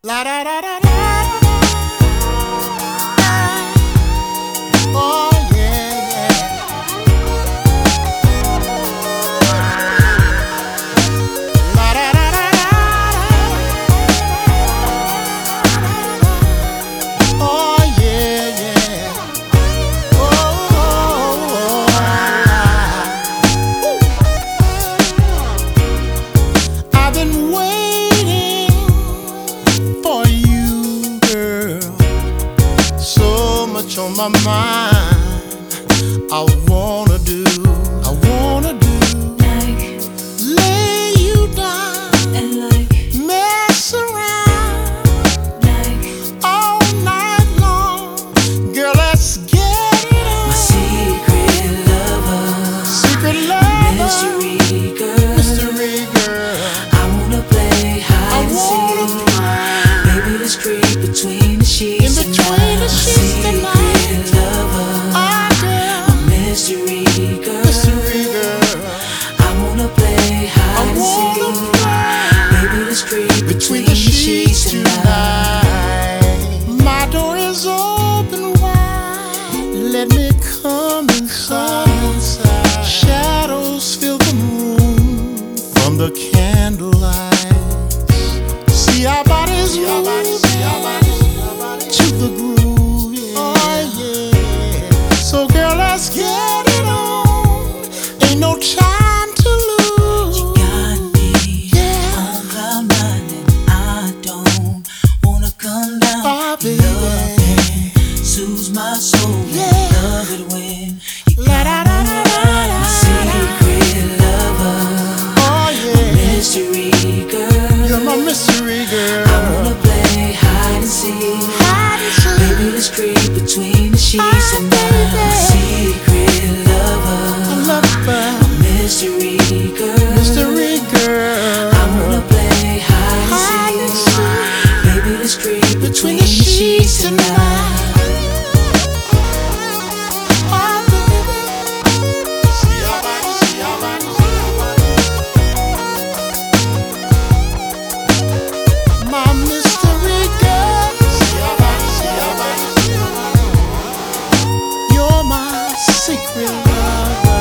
La da da da da. Oh yeah, yeah. La da da da da. Oh yeah, yeah. I've been waiting for you, girl. So much on my mind. I wanna do. Like, Lay you down and like, mess around like, all night long. Girl, let's get it my on. secret lover, Secret lover, mystery girl. mystery girl. I wanna play hide and wanna seek. Baby, let's creep between the sheets. In between the sheets tonight. Secret lover, Ah, girl, mystery girl. mystery girl. I wanna play hide and wanna seek. play Baby, let's creep between the sheets tonight. My door is open wide. Let me come inside. Shadows fill the room from the candlelight. See our bodies move to the groove. Yeah. Oh yeah. So girl, let's get it on. Ain't no time to lose. Got me Yeah. on cloud nine, and I don't wanna come down. Oh, Your baby. loving soothes my soul. Yeah. Love it when you La da da da da da. my secret lover, Oh yeah. mystery girl. You're my mystery girl. I wanna play hide and seek. Hide and seek. Baby, let's creep between the sheets Ah, and baby. my secret I lover, love you, mystery girl. mystery girl. I wanna play hide Hide and and seek. seek. Baby, let's creep Between the sheets tonight. Oh, baby. See our bodies, see our bodies, see our bodies. My mystery girl. See our bodies, see our bodies, see our bodies. You're my secret lover.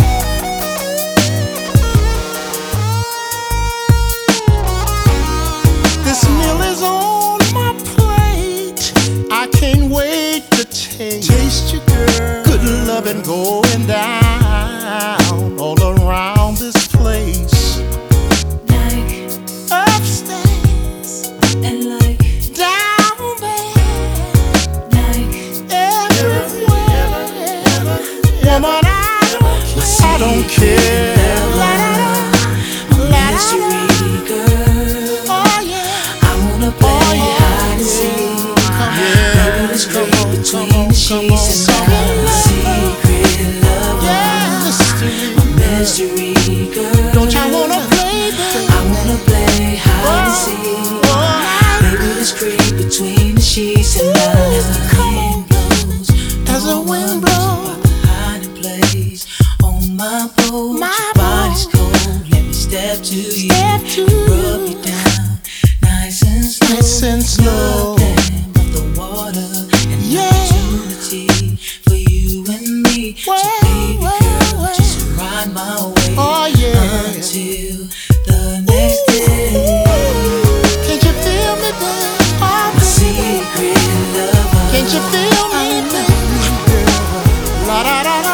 This meal is on my plate. I can't wait to taste you, girl. Good loving going down all around this place. like, Upstairs, and like, down there, like, everywhere. Woman, I don't care. mystery girl. Oh yeah. I wanna play yeah. hide and seek. Baby, let's creep between the sheets and my secret lover, Yeah, mystery. mystery girl. Don't you wanna play, baby? I wanna play hide and seek. Baby, let's creep between the sheets and Come on, blows. as the wind blows. Hiding place on my boat. My Your body's boat. cold. Let me step to you. Step to Rub you. you down, nice and slow. Nice and slow. Nothing but the water and Yeah. opportunity for you and me. Well, So baby well, girl, well. just ride my way Oh yeah. until the next day. Can't you feel me, baby? Oh, My baby. secret lover. Can't you feel me, baby? La da da